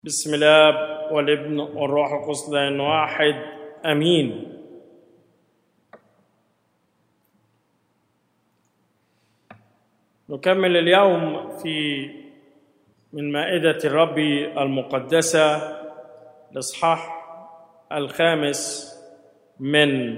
بسم الله والابن والروح القدس لان واحد امين. نكمل اليوم من مائدة الرب المقدسة الإصحاح 5 من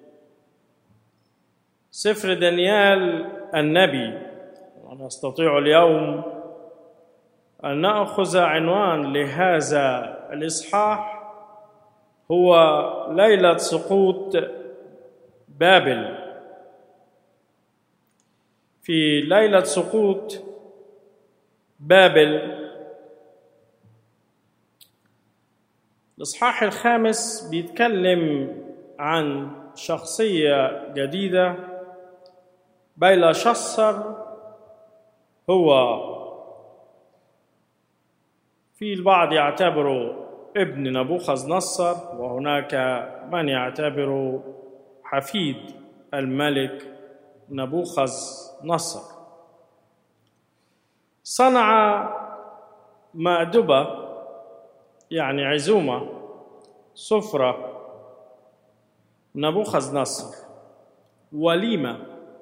سفر دانيال النبي. ونستطيع اليوم أن نأخذ عنوان لهذا الإصحاح هو ليلة سقوط بابل. في ليلة سقوط بابل الإصحاح 5 بيتكلم عن شخصية جديدة. بيلشسر هو في البعض يعتبره ابن نبوخذ نصر، وهناك من يعتبره حفيد الملك نبوخذ نصر. صنع مأدبة يعني عزومة سفرة نبوخذ نصر، وليمة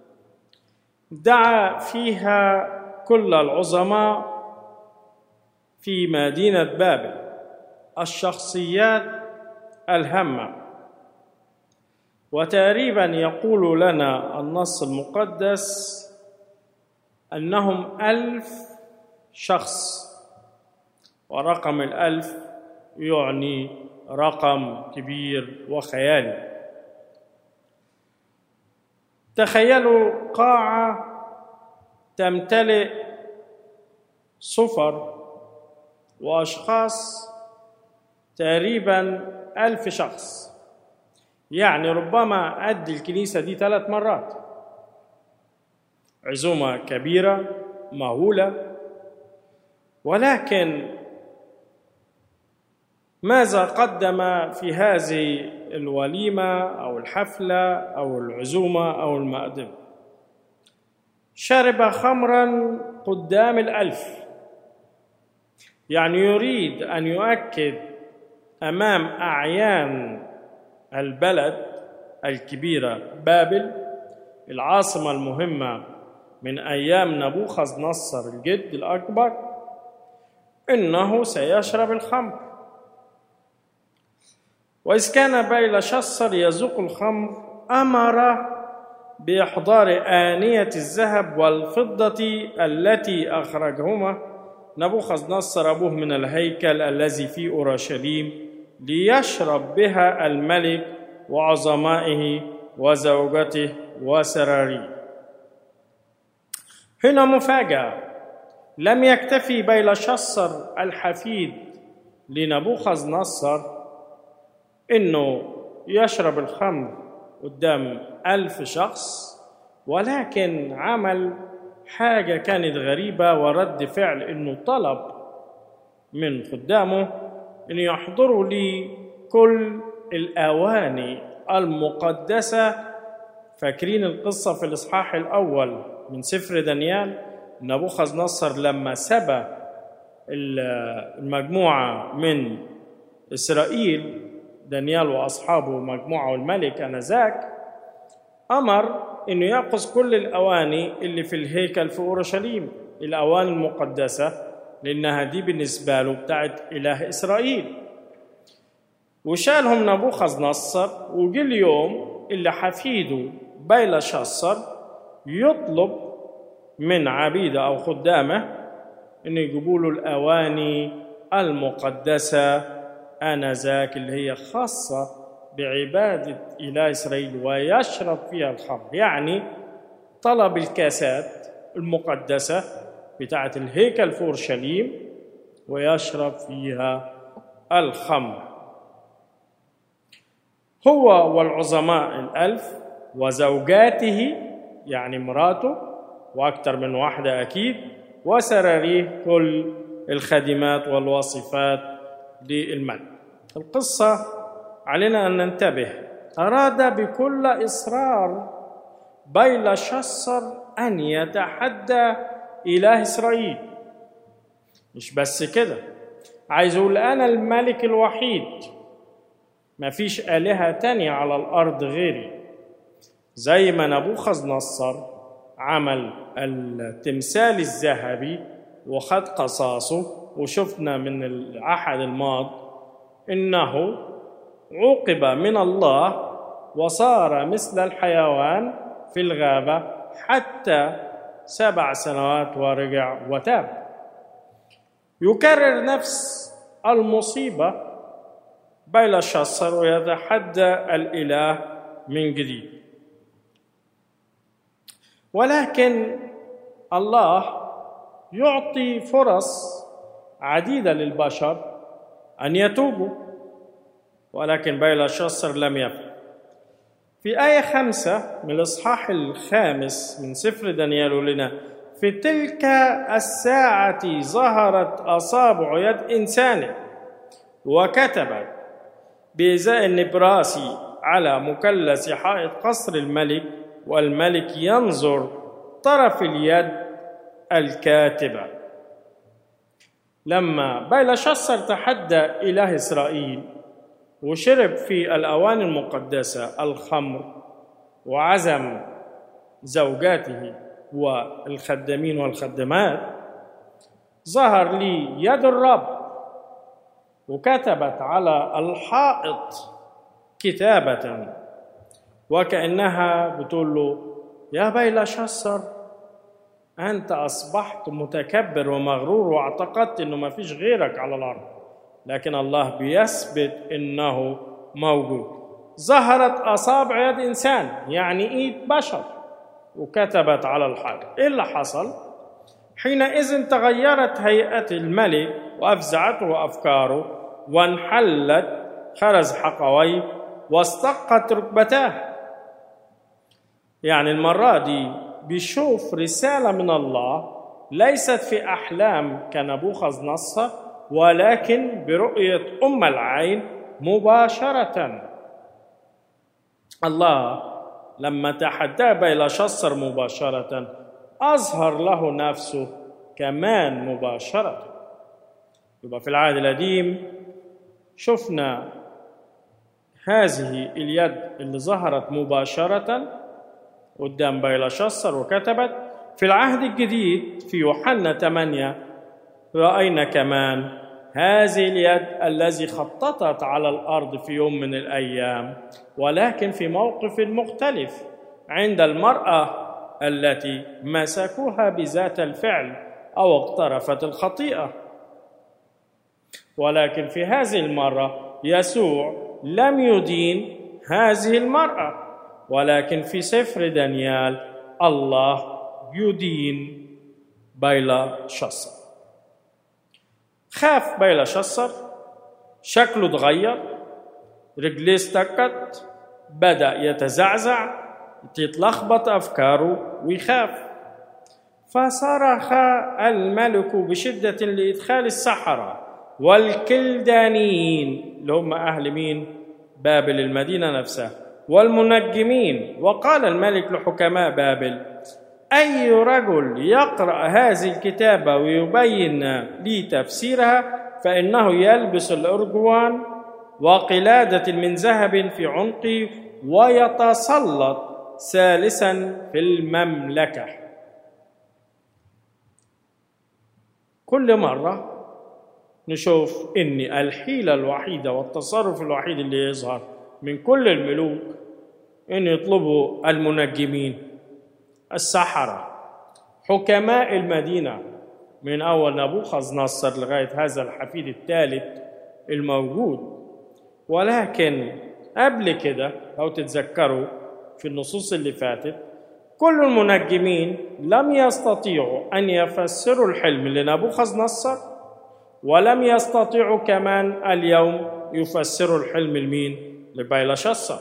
دعا فيها كل العظماء في مدينة بابل، الشخصيات الهامة. وتقريبا يقول لنا النص المقدس أنهم 1000 شخص، ورقم 1000 يعني رقم كبير وخيالي. تخيلوا قاعة تمتلئ صفر وأشخاص تقريبا 1000 شخص، يعني ربما قد الكنيسة دي 3 مرات. عزومة كبيرة مهولة. ولكن ماذا قدم في هذه الوليمة أو الحفلة أو العزومة أو المأدبة؟ شرب خمرا قدام 1000، يعني يريد أن يؤكد أمام أعيان البلد الكبيرة بابل، العاصمة المهمة من أيام نبوخذ نصر الجد الأكبر، إنه سيشرب الخمر. وإذ كان بيلشسر يذوق الخمر أمر بإحضار آنية الذهب والفضة التي أخرجهما نبوخذ نصر أبوه من الهيكل الذي في أورشليم، ليشرب بها الملك وعظمائه وزوجته وسراريه. هنا مفاجأة. لم يكتفي بيلشسر الحفيد لنبوخذ نصر إنه يشرب الخمر قدام 1000 شخص، ولكن عمل حاجة كانت غريبة ورد فعل، إنه طلب من خدامه إن يحضروا لي كل الأواني المقدسة. فاكرين القصة في الإصحاح الأول من سفر دانيال؟ نبوخذ نصر لما سبى المجموعة من إسرائيل، دانيال وأصحابه مجموعة والملك آنذاك، أمر إنه يأخذ كل الأواني اللي في الهيكل في أورشليم، الأواني المقدسة، لأنها دي بالنسبة له بتاعت إله إسرائيل. وشالهم نبوخذ نصر. وجي اليوم اللي حفيده بيلشسر يطلب من عبيده أو خدامه إنه يجيبوا له الأواني المقدسة آنذاك اللي هي خاصة بعبادة إله إسرائيل ويشرب فيها الخمر. يعني طلب الكاسات المقدسة بتاعة الهيكل في أورشليم ويشرب فيها الخمر. هو والعظماء 1000 وزوجاته، يعني مراته وأكثر من واحدة أكيد، وسراريه كل الخادمات والوصفات للملك. القصة علينا أن ننتبه. أراد بكل إصرار بيلشسر أن يتحدى إله إسرائيل. مش بس كده، عايز يقول أنا الملك الوحيد، ما فيش آلهة تانية على الأرض غيري. زي ما نبوخذ نصر عمل التمثال الذهبي وخد قصاصه، وشفنا من العهد الماضي إنه عوقب من الله وصار مثل الحيوان في الغابة حتى 7 سنوات ورجع وتاب. يكرر نفس المصيبة بيلشسر ويتحدى الإله من جديد، ولكن الله يعطي فرص عديدة للبشر أن يتوبوا، ولكن بيلشسر لم يفعل. في آية 5 من الإصحاح 5 من سفر دانيال لنا: في تلك الساعة ظهرت أصابع يد إنسان وكتبت بإزاء النبراسي على مثلث حائط قصر الملك، والملك ينظر طرف اليد الكاتبة. لما بيلشسر تحدى إله إسرائيل وشرب في الأواني المقدسة الخمر وعزم زوجاته والخدامين والخدمات، ظهر لي يد الرب وكتبت على الحائط كتابة وكأنها بتقول له: يا بيلشسر، أنت أصبحت متكبر ومغرور واعتقدت أنه ما فيش غيرك على الأرض، لكن الله بيثبت أنه موجود. ظهرت أصابع يد إنسان، يعني إيد بشر، وكتبت على الحائط. إيه اللي حصل؟ حينئذ تغيرت هيئة الملك وأفزعته أفكاره، وانحلت خرز حقويه واستقت ركبتاه. يعني المرة دي بيشوف رسالة من الله ليست في أحلام كنبوخذ نصر، ولكن برؤية العين مباشرة. الله لما تحدى بيلشسر مباشرة أظهر له نفسه كمان مباشرة. يبقى في العهد القديم شفنا هذه اليد اللي ظهرت مباشرة قدام بيلشسر وكتبت. في العهد الجديد في يوحنا 8 رأينا كمان هذه اليد التي خططت على الأرض في يوم من الأيام، ولكن في موقف مختلف عند المرأة التي مسكوها بذات الفعل أو اقترفت الخطيئة. ولكن في هذه المرة يسوع لم يدين هذه المرأة، ولكن في سفر دانيال الله يدين بيلشسر. خاف بيلشسر، شكله اتغير، رجليه استكت، بدأ يتزعزع، تتلخبط أفكاره ويخاف. فصرخ الملك بشدة لإدخال السحرة والكلدانيين اللي هم أهل مين؟ بابل المدينة نفسها، والمنجمين. وقال الملك لحكماء بابل: أي رجل يقرأ هذه الكتابة ويبين لي تفسيرها فإنه يلبس الأرجوان وقلادة من ذهب في عنقه ويتسلط ثالثا في المملكة. كل مرة نشوف إن الحيلة الوحيدة والتصرف الوحيد اللي يظهر من كل الملوك إن يطلبوا المنجمين، السحرة، حكماء المدينة، من أول نبوخذ نصر لغاية هذا الحفيد الثالث الموجود. ولكن قبل كده لو تتذكروا في النصوص اللي فاتت، كل المنجمين لم يستطيعوا أن يفسروا الحلم لنبوخذ نصر، ولم يستطيعوا كمان اليوم يفسروا الحلم لمين؟ لبيلشسر.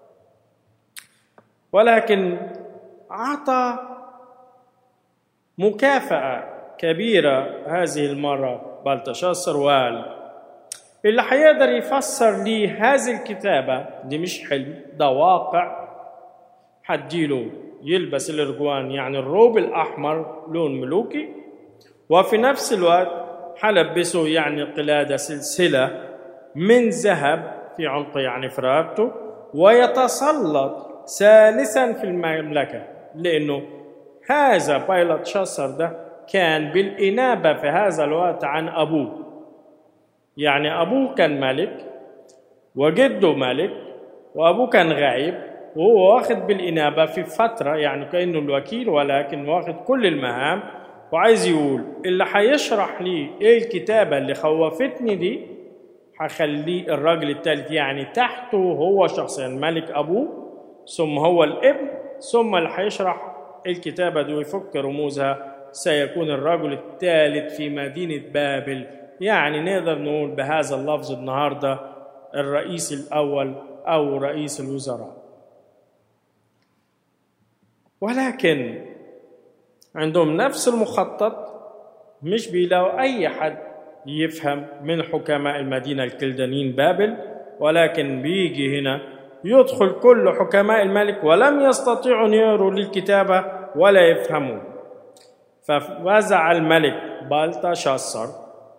ولكن أعطى مكافأة كبيرة هذه المرة بلتشسر، وقال: اللي هيقدر يفسر لي هذه الكتابة دي مش حلم، ده واقع، هديله يلبس الارجوان يعني الروب الأحمر لون ملوكي، وفي نفس الوقت حلبسه يعني قلادة سلسلة من ذهب في عنقه يعني في رقبته، ويتسلط ثالثا في المملكة، لأنه هذا بيلتشاصر ده كان بالإنابة في هذا الوقت عن أبوه. يعني أبوه كان ملك وجده ملك وأبوه كان غايب، وهو واخد بالإنابة في فترة يعني كأنه الوكيل، ولكن واخد كل المهام، وعايز يقول اللي هيشرح لي إيه الكتابة اللي خوفتني دي هخليه الراجل الثالث، يعني تحته هو شخصيا الملك أبوه، ثم هو الابن، ثم اللي هيشرح الكتابة دي ويفك رموزها سيكون الرجل الثالث في مدينة بابل. يعني نقدر نقول بهذا اللفظ النهاردة الرئيس الأول أو رئيس الوزراء. ولكن عندهم نفس المخطط، مش بيلاقوا أي حد يفهم من حكماء المدينة الكلدانيين بابل، ولكن بيجي هنا يدخل كل حكماء الملك ولم يستطيعوا أن يقروا للكتابة ولا يفهموا. فوزع الملك بلتشاصر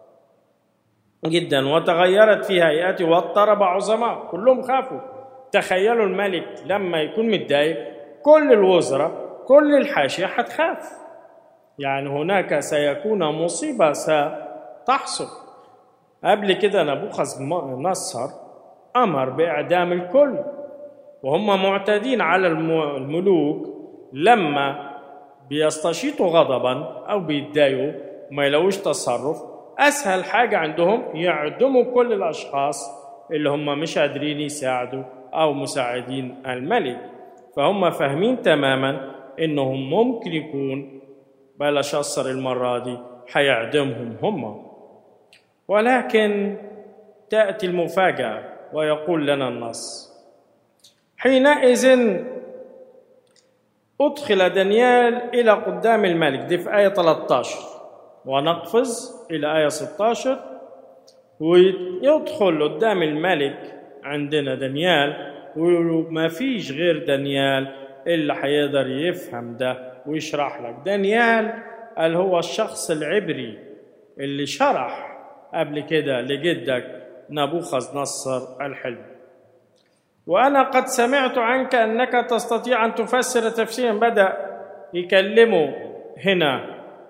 جدا وتغيرت في هيئته واضطرب عظماء، كلهم خافوا. تخيلوا الملك لما يكون متضايق كل الوزراء كل الحاشية هتخاف، يعني هناك سيكون مصيبة ستحصل. قبل كده نبوخذ نصر أمر بإعدام الكل، وهم معتادين على الملوك لما بيستشيطوا غضبا أو بيتضايقوا ما يلاقوش تصرف، أسهل حاجة عندهم يعدموا كل الأشخاص اللي هم مش قادرين يساعدوا أو مساعدين الملك. فهم فاهمين تماما إنهم ممكن يكون بلشاصر المرة دي هيعدمهم هم. ولكن تأتي المفاجأة ويقول لنا النص: حينئذ أدخل دانيال إلى قدام الملك، دي في آية 13، ونقفز إلى آية 16 ويدخل قدام الملك عندنا دانيال، ويقولوا ما فيش غير دانيال اللي هيقدر يفهم ده ويشرح لك. دانيال قال هو الشخص العبري اللي شرح قبل كده لجدك نبوخذ نصر الحلم. وأنا قد سمعت عنك أنك تستطيع أن تفسر تفسيرا. بدأ يكلمه هنا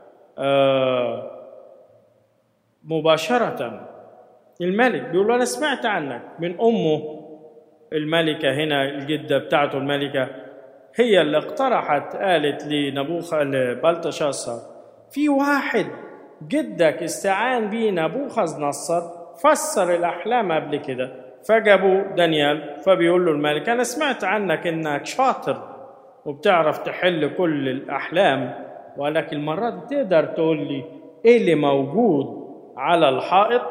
مباشرة الملك، بيقول له أنا سمعت عنك من أمه الملكة، هنا الجدة بتاعته الملكة هي اللي اقترحت، قالت لبلتشاصر في واحد جدك استعان بيه نبوخذ نصر فسر الأحلام قبل كده. فجابوا دانيال، فبيقول له الملك أنا سمعت عنك إنك شاطر وبتعرف تحل كل الأحلام، ولكن المرة دي تقدر تقول لي إيه اللي موجود على الحائط؟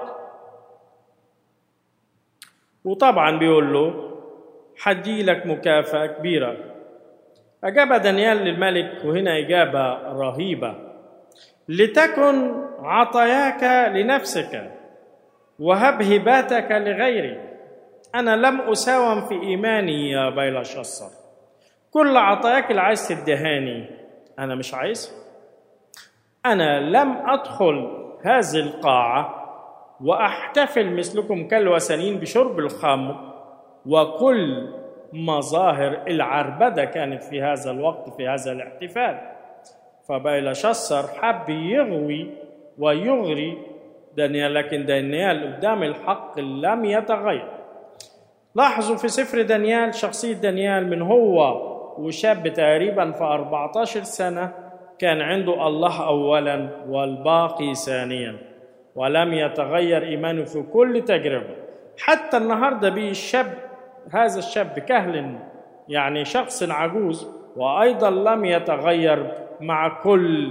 وطبعا بيقول له حدي لك مكافأة كبيرة. أجاب دانيال للملك، وهنا إجابة رهيبة: لتكن عطاياك لنفسك وهب هباتك لغيري. أنا لم أساوم في إيماني يا بيلشاصر، كل عطاياك اللي عايز تدهاني أنا مش عايز. أنا لم أدخل هذه القاعة وأحتفل مثلكم كالوثنيين بشرب الخمر وكل مظاهر العربدة كانت في هذا الوقت في هذا الاحتفال. فبيلشاصر حب يغوي ويغري دانيال، لكن دانيال قدام الحق لم يتغير. لاحظوا في سفر دانيال شخصية دانيال من هو وشاب تقريبا في 14 سنة كان عنده الله أولا والباقي ثانيا، ولم يتغير إيمانه في كل تجربة. حتى النهاردة الشاب، هذا الشاب كهل يعني شخص عجوز، وأيضا لم يتغير مع كل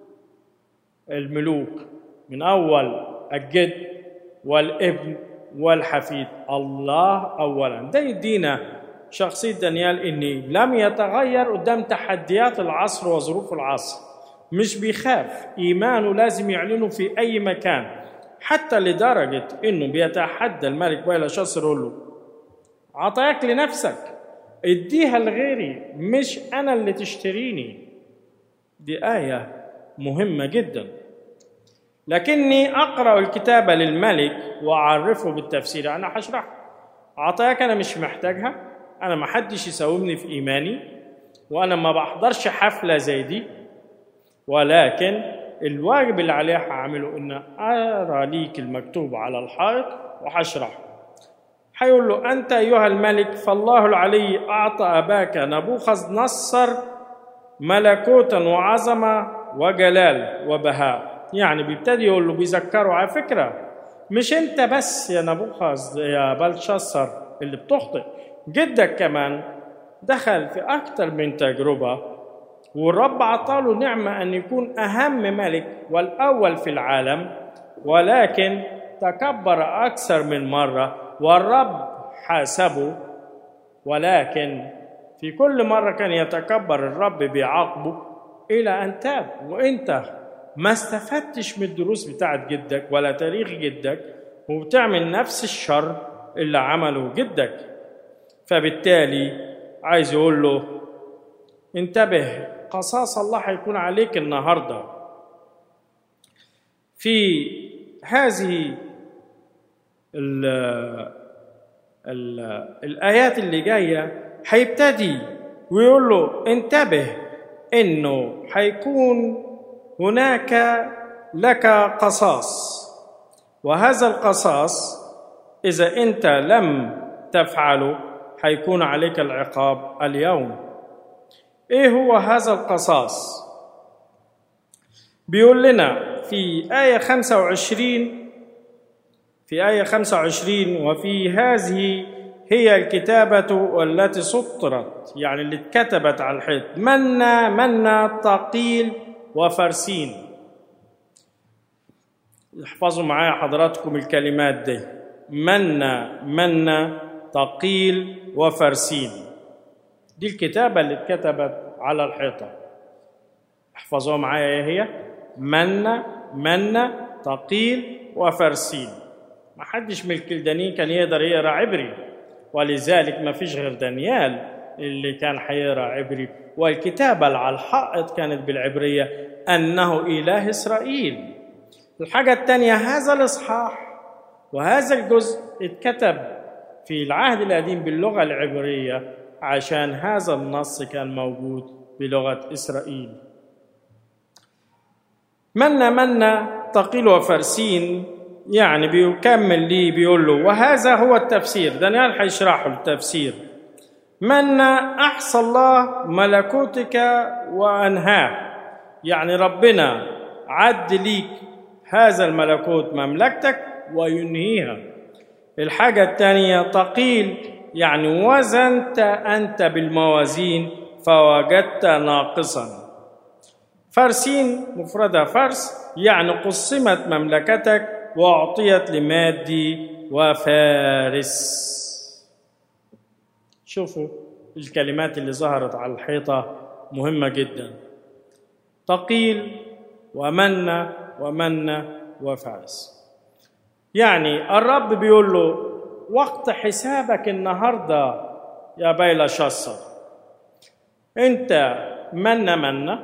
الملوك من أول الجد والابن والحفيد. الله أولا. ده يدينا شخصية دانيال إني لم يتغير قدام تحديات العصر وظروف العصر، مش بيخاف، إيمانه لازم يعلنه في أي مكان، حتى لدرجة إنه بيتحدى الملك بيلشاصر يقول له عطاك لنفسك اديها لغيري، مش أنا اللي تشتريني. دي آية مهمة جدا. لكني أقرأ الكتاب للملك وأعرفه بالتفسير. أنا هشرح عطاياك، أنا مش محتاجها، أنا ما حدش يساومني في إيماني، وأنا ما بحضرش حفلة زي دي، ولكن الواجب اللي عليها هعمله إن أرى ليك المكتوب على الحائط وهشرحه. هيقول له: أنت أيها الملك، فالله العلي أعطى أباك نبوخذ نصر ملكوتا وعظمة وجلال وبهاء. يعني بيبتدي يقول له، بيذكره على فكرة مش أنت بس يا نبوخذ يا بلشسر اللي بتخطئ، جدك كمان دخل في أكتر من تجربة، والرب عطاله نعمة أن يكون أهم ملك والأول في العالم، ولكن تكبر أكثر من مرة والرب حاسبه. ولكن في كل مرة كان يتكبر الرب بيعاقبه إلى أن تاب. وإنت ما استفدتش من الدروس بتاعت جدك ولا تاريخ جدك، وبتعمل نفس الشر اللي عمله جدك. فبالتالي عايز يقول له: انتبه، قصاص الله هيكون عليك النهارده. في هذه الآيات اللي جاية هيبتدي ويقول له: انتبه إنه هيكون هناك لك قصاص، وهذا القصاص إذا أنت لم تفعله هيكون عليك العقاب اليوم. إيه هو هذا القصاص؟ بيقول لنا في آية 25، وفي هذه هي الكتابة التي سطرت، يعني اللي اتكتبت على الحيط: منا ثقيل وفرسين. احفظوا معايا حضراتكم الكلمات دي: منا ثقيل وفرسين. دي الكتابة اللي اتكتبت على الحيطة. احفظوها معايا، ايه هي؟ منا ثقيل وفرسين. ما حدش من الكلدانيين كان يقدر يقرا عبري، ولذلك ما فيش غير دانيال اللي كان هيقرا عبري، والكتابة اللي على الحائط كانت بالعبرية: أنه إله إسرائيل. الحاجة الثانية، هذا الإصحاح وهذا الجزء اتكتب في العهد القديم باللغة العبرية عشان هذا النص كان موجود بلغة إسرائيل. منا ثقيل وفرسين، يعني بيكمل لي بيقول له: وهذا هو التفسير. دانيال هيشرحه التفسير. منا أحصى الله ملكوتك وأنهاه، يعني ربنا عد ليك هذا الملكوت مملكتك وينهيها. الحاجة الثانية، ثقيل، يعني وزنت أنت بالموازين فوجدت ناقصا. فرسين مفردها فرس، يعني قسمت مملكتك وأعطيت لمادي وفارس. شوفوا الكلمات اللي ظهرت على الحيطة مهمة جدا: ثقيل ومن وفارس. يعني الرب بيقول له: وقت حسابك النهارده يا بيلشسر، انت من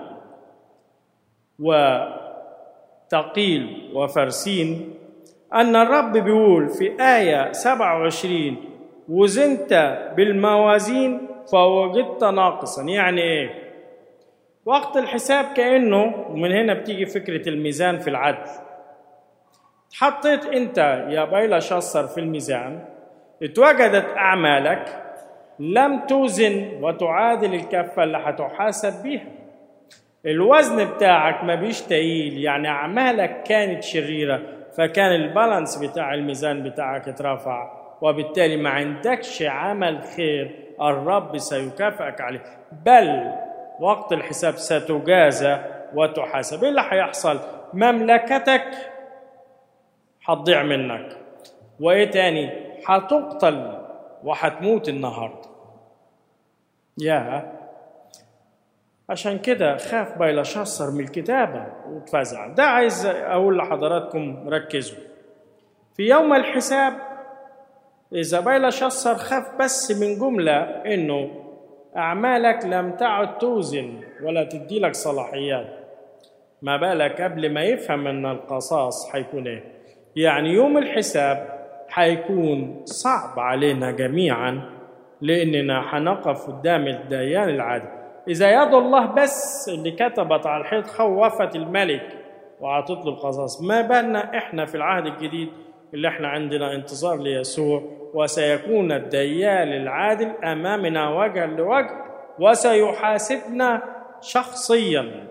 وثقيل وفرسين. أن الرب بيقول في آية 27: وزنت بالموازين فوجدت ناقصا. يعني إيه؟ وقت الحساب كأنه، ومن هنا بتيجي فكرة الميزان في العدل. حطيت أنت يا بيلشسر في الميزان، اتوجدت أعمالك لم توزن وتعادل الكفة اللي هتحاسب بيها. الوزن بتاعك ما بيش تقيل، يعني أعمالك كانت شريرة، فكان البالانس بتاع الميزان بتاعك اترفع، وبالتالي ما عندكش عمل خير الرب سيكافئك عليه، بل وقت الحساب ستجازى وتحاسب. ايه اللي هيحصل؟ مملكتك هتضيع منك، وايه تاني؟ هتقتل وهتموت النهارده. عشان كده خاف بيلشسر من الكتابة واتفزع. ده عايز أقول لحضراتكم ركزوا في يوم الحساب. إذا بيلشسر خاف بس من جملة إنه أعمالك لم تعد توزن ولا تدي لك صلاحيات، ما بالك قبل ما يفهم ان القصاص هيكون ايه؟ يعني يوم الحساب هيكون صعب علينا جميعا، لاننا هنقف قدام الديان العادل. اذا يد الله بس اللي كتبت على الحيط خوفت الملك وعطت له القصاص، ما بالنا احنا في العهد الجديد اللي احنا عندنا انتظار ليسوع، وسيكون الديان العادل امامنا وجها لوجه وسيحاسبنا شخصيا.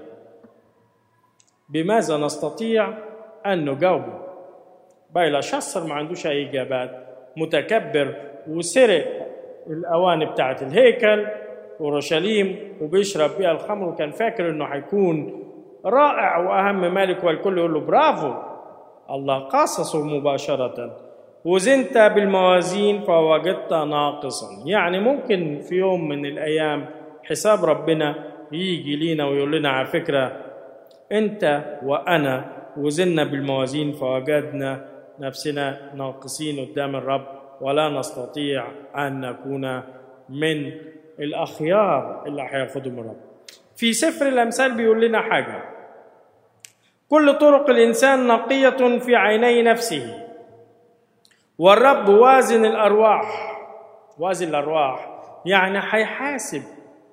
بماذا نستطيع ان نجاوبه؟ بيلشسر ما عندوش اي اجابات، متكبر وسرق الاواني بتاعه الهيكل اورشليم وبيشرب بيها الخمر، وكان فاكر انه هيكون رائع واهم ملك، والكل يقول له برافو. الله قاصصه مباشره. وزنت بالموازين فوجدت ناقصا. يعني ممكن في يوم من الايام حساب ربنا يجي لينا ويقول لنا على فكره انت وانا وزننا بالموازين فوجدنا نفسنا ناقصين قدام الرب، ولا نستطيع ان نكون من الاخيار اللي هياخدهم الرب. في سفر الامثال بيقول لنا حاجه: كل طرق الانسان نقيه في عيني نفسه، والرب وازن الارواح. وازن الارواح يعني هيحاسب.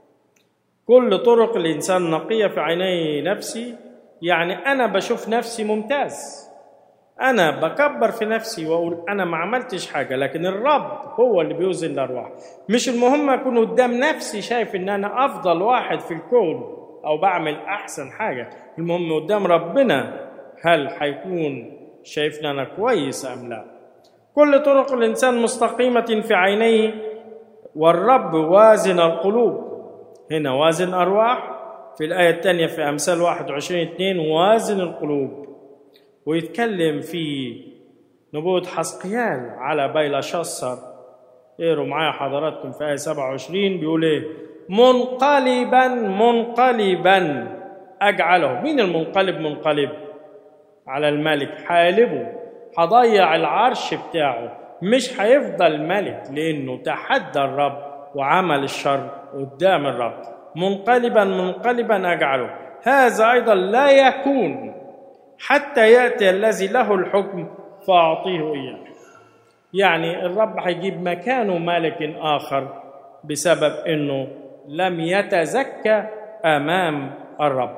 كل طرق الانسان نقيه في عيني نفسي، يعني انا بشوف نفسي ممتاز، انا بكبر في نفسي واقول انا ما عملتش حاجه، لكن الرب هو اللي بيوزن الارواح. مش المهم اكون قدام نفسي شايف ان انا افضل واحد في الكون او بعمل احسن حاجه، المهم قدام ربنا هل هيكون شايفنا انا كويس ام لا. كل طرق الانسان مستقيمه في عينيه، والرب وازن القلوب. هنا وازن ارواح، في الايه الثانيه في امثال 21:2 وازن القلوب. ويتكلم في نبوة حسقيال على بيلشسر. اقروا معايا حضراتكم في آية 27 بيقول ايه: منقلبا منقلبا أجعله. مين المنقلب؟ منقلب على الملك، هقلبه، هضيع العرش بتاعه، مش هيفضل ملك لأنه تحدى الرب وعمل الشر قدام الرب. منقلبا منقلبا أجعله، هذا أيضا لا يكون حتى يأتي الذي له الحكم فأعطيه إياه. يعني الرب هيجيب مكانه ملك آخر بسبب أنه لم يتزكى أمام الرب.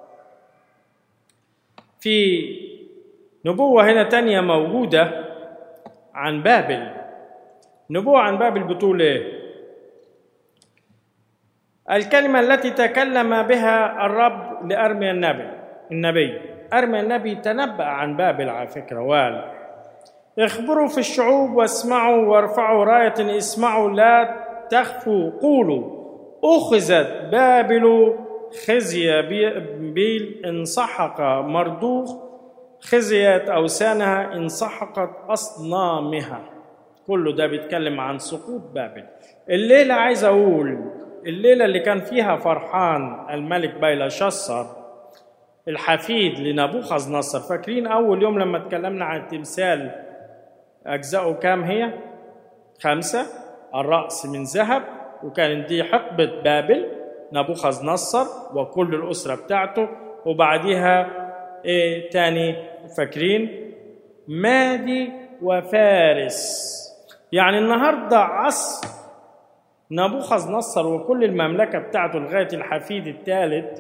في نبوة هنا تانية موجودة عن بابل. نبوة عن بابل بتقول إيه؟ الكلمة التي تكلم بها الرب لأرميا النبي. أرميا النبي تنبأ عن بابل على فكرة، وقال: اخبروا في الشعوب واسمعوا وارفعوا راية، اسمعوا لا تخفوا، قولوا أخذت بابل خزي بيل انسحق مردوخ، خزيت أوثانها انسحقت أصنامها. كله ده بيتكلم عن سقوط بابل. الليلة عايز أقول الليلة اللي كان فيها فرحان الملك بيلشسر الحفيد لنبوخذ نصر. فاكرين أول يوم لما اتكلمنا عن التمثال أجزاؤه كام هي؟ 5. الرأس من ذهب، وكان دي حقبة بابل نبوخذ نصر وكل الأسرة بتاعته. وبعديها إيه تاني فاكرين؟ مادي وفارس. يعني النهاردة عصر نبوخذ نصر وكل المملكة بتاعته لغاية الحفيد الثالث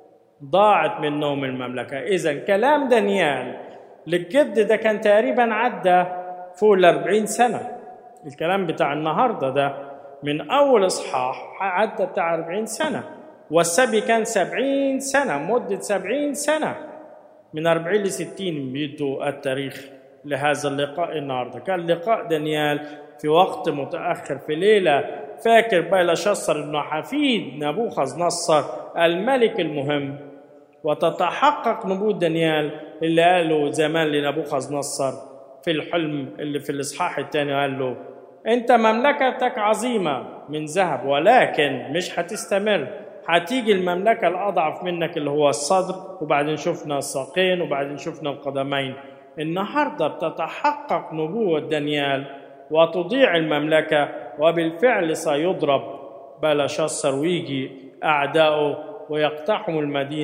ضاعت منهم المملكة. إذن كلام دانيال للجد ده كان تقريبا عدى فوق 40 سنة. الكلام بتاع النهاردة ده من أول إصحاح عدى بتاع 40 سنة، والسبي كان 70 سنة، مدة 70 سنة، من 40 ل 60 بيدوا التاريخ لهذا اللقاء النهاردة. كان لقاء دانيال في وقت متأخر في ليلة. فاكر بيلشسر إنه حفيد نبوخذ نصر الملك المهم، وتتحقق نبوة دانيال اللي قاله زمان لنبوخذ نصر في الحلم اللي في الإصحاح الثاني. قال له: أنت مملكتك عظيمة من ذهب، ولكن مش هتستمر، هتيجي المملكة الأضعف منك اللي هو الصدر، وبعدين شفنا الساقين، وبعدين شفنا القدمين. النهاردة بتتحقق نبوة دانيال وتضيع المملكة، وبالفعل سيضرب بلشسر ويجي أعداؤه ويقتحم المدينة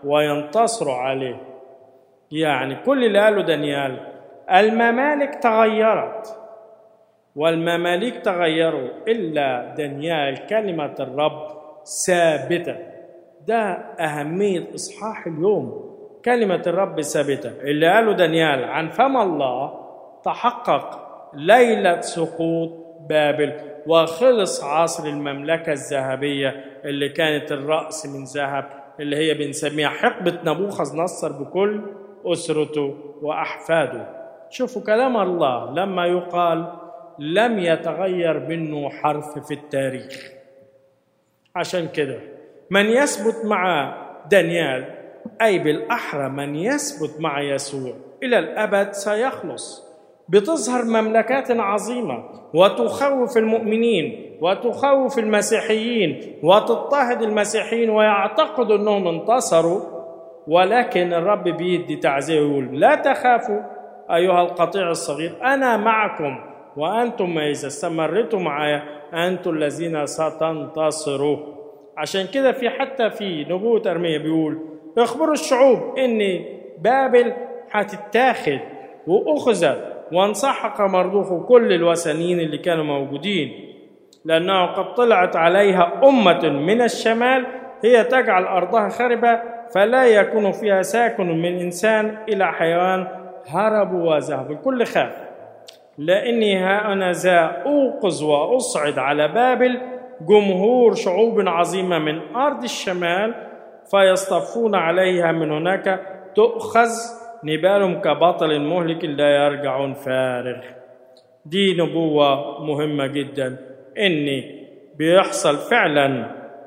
وينتصروا عليه. يعني كل اللي قاله دانيال الممالك تغيرت والمماليك تغيروا، إلا دانيال كلمة الرب ثابتة. ده أهمية إصحاح اليوم، كلمة الرب ثابتة. اللي قاله دانيال عن فم الله تحقق ليلة سقوط بابل، وخلص عصر المملكة الذهبية اللي كانت الرأس من ذهب، اللي هي بنسميها حقبة نبوخذ نصر بكل أسرته وأحفاده. شوفوا كلام الله لما يقال لم يتغير منه حرف في التاريخ. عشان كده من يثبت مع دانيال، أي بالأحرى من يثبت مع يسوع إلى الأبد سيخلص. بتظهر مملكات عظيمة وتخوف المؤمنين وتخوف المسيحيين وتضطهد المسيحيين ويعتقدوا أنهم انتصروا، ولكن الرب بيدي تعزية ويقول لا تخافوا أيها القطيع الصغير، أنا معكم، وأنتم إذا استمرتوا معايا أنتم الذين ستنتصروا. عشان كده حتى في نبوة أرميا بيقول اخبروا الشعوب إن بابل هتتاخد وأخذت وانسحق مردوخ كل الوثنيين اللي كانوا موجودين، لأنه قد طلعت عليها أمة من الشمال هي تجعل أرضها خربة فلا يكون فيها ساكن من إنسان إلى حيوان، هربوا وذهبوا. الكل خاف، لأني ها أنا ذا أوقظ وأصعد على بابل جمهور شعوب عظيمة من أرض الشمال فيصطفون عليها، من هناك تؤخذ نبالهم كبطل مهلك لا يرجعون فارغ. دي نبوة مهمة جدا، إن بيحصل فعلا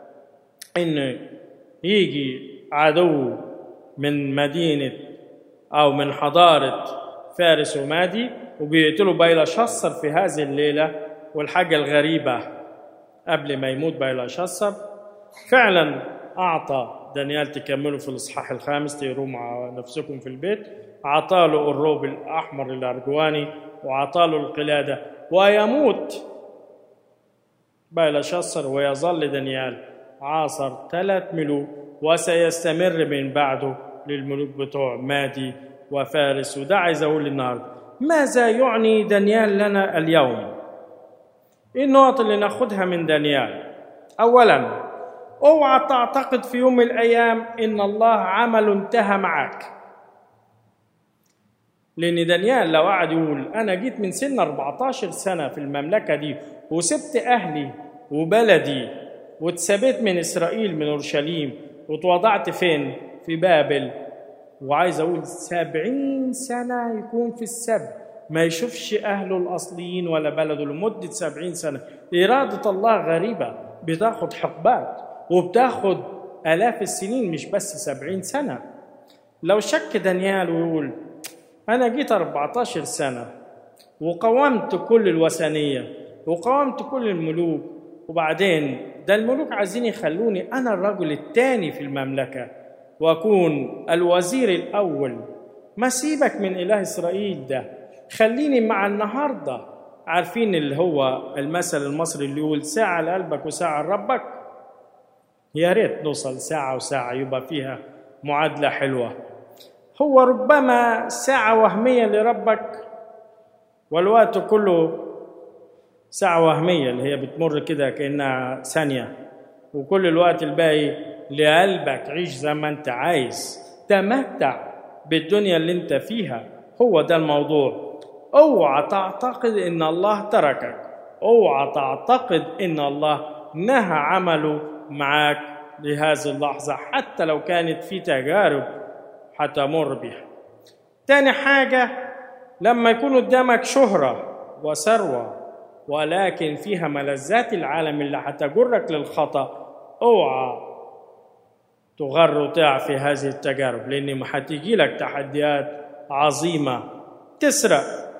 إن يجي عدو من مدينة أو من حضارة فارس ومادي وبيقتلوا بيلشصر في هذه الليلة. والحاجة الغريبة قبل ما يموت بيلشصر فعلا أعطى دانيال، تكملوا في الإصحاح 5 تقروا مع نفسكم في البيت، عطاله الروب الأحمر الأرجواني وعطاله القلادة ويموت بيلشصر، ويظل دانيال عاصر 3 ملوك وسيستمر من بعده للملوك بتوع مادي وفارس. وده عايز أقول النهارده ماذا يعني دانيال لنا اليوم؟ إيه النقط اللي ناخدها من دانيال؟ أولا، اوعى تعتقد في يوم من الأيام إن الله عمله انتهى معك، لأن دانيال لو قعد يقول أنا جيت من سن 14 سنة في المملكة دي وسبت أهلي وبلدي واتسبت من إسرائيل من أورشليم وتوضعت فين؟ في بابل، وعايز أقول 70 سنة يكون في السبت ما يشوفش أهله الأصليين ولا بلده لمدة 70 سنة. إرادة الله غريبة، بتاخد حقبات وبتاخد آلاف السنين مش بس 70 سنة. لو شك دانيال ويقول أنا جيت 14 سنة وقومت كل الوثنية وقومت كل الملوك، وبعدين ده الملوك عايزين يخلوني أنا الرجل الثاني في المملكة وأكون الوزير الأول، ما سيبك من إله إسرائيل ده، خليني مع النهاردة. عارفين اللي هو المثل المصري اللي يقول ساعة لقلبك وساعة لربك؟ يا ريت نوصل ساعة وساعة يبقى فيها معادلة حلوة. هو ربما ساعة وهمية لربك والوقت كله ساعة وهمية اللي هي بتمر كده كأنها ثانية، وكل الوقت الباقي لقلبك عيش زي ما انت عايز، تمتع بالدنيا اللي انت فيها. هو ده الموضوع. اوعى تعتقد ان الله تركك، اوعى تعتقد ان الله نهى عمله معاك لهذه اللحظة، حتى لو كانت في تجارب هتمر بها. تاني حاجة، لما يكون قدامك شهرة وثروة ولكن فيها ملذات العالم اللي هتجرك للخطأ، اوعى تغر وتقع في هذه التجارب، لأن ما هتيجي لك تحديات عظيمة. تسرق،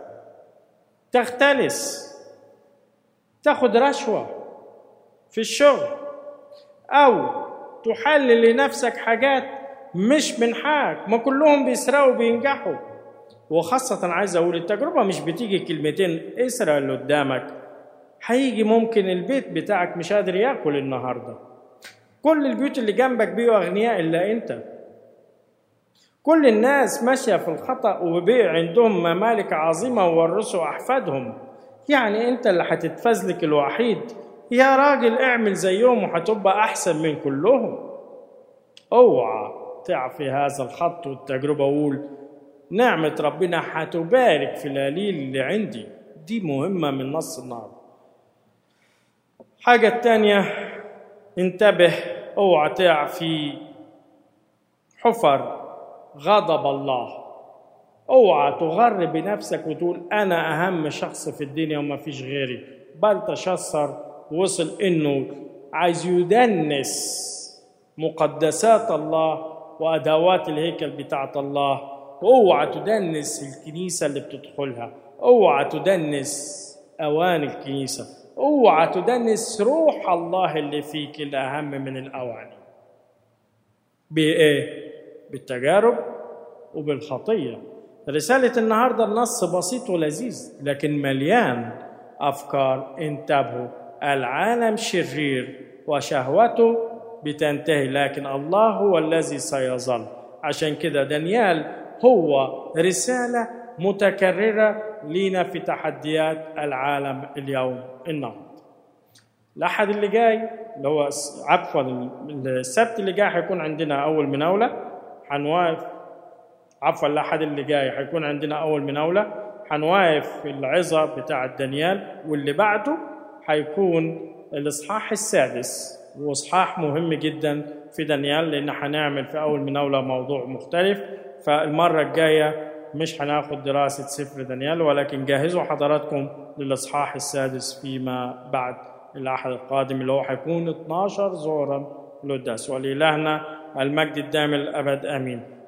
تختلس، تاخد رشوة في الشغل، أو تحلل لنفسك حاجات مش من حقك. ما كلهم بيسرقوا بينجحوا، وخاصة عايز أقول التجربة مش بتيجي كلمتين اسرق اللي قدامك، هيجي ممكن البيت بتاعك مش قادر ياكل النهاردة، كل البيوت اللي جنبك بيوا أغنياء إلا أنت، كل الناس ماشية في الخطأ وبقى عندهم ممالك عظيمة وورثوا أحفادهم، يعني أنت اللي هتتفزلك الوحيد؟ يا راجل اعمل زيهم وهتبقى أحسن من كلهم. اوعى تعفي هذا الخط والتجربة، وقول نعمة ربنا هتبارك في القليل اللي عندي. دي مهمة من نص النهارده. حاجة التانية، انتبه، اوعى تقع في حفر غضب الله. اوعى تغر بنفسك وتقول انا اهم شخص في الدنيا وما فيش غيري. بل تشسر وصل انه عايز يدنس مقدسات الله وادوات الهيكل بتاعت الله. اوعى تدنس الكنيسة اللي بتدخلها، اوعى تدنس اواني الكنيسة، اوعى تدنس روح الله اللي فيك الاهم من الاواني. بايه؟ بالتجارب وبالخطية. رسالة النهاردة النص بسيط ولذيذ لكن مليان أفكار. انتبهوا، العالم شرير وشهوته بتنتهي، لكن الله هو الذي سيظل. عشان كده دانيال هو رسالة متكررة لينا في تحديات العالم اليوم النهارده. الأحد اللي جاي اللي هو عفوا السبت اللي جاي هيكون عندنا أول مناولة. الأحد اللي جاي هيكون عندنا أول مناولة، هنواقف في العظة بتاعة دانيال، واللي بعده هيكون الإصحاح السادس، وإصحاح مهم جدا في دانيال لأن هنعمل في أول مناولة موضوع مختلف. فالمرة الجاية مش هناخد دراسة سفر دانيال، ولكن جهزوا حضراتكم للإصحاح السادس فيما بعد الأحد القادم اللي هو هيكون 12 ظهرا للقداس. ولإلهنا المجد الدائم الأبد آمين.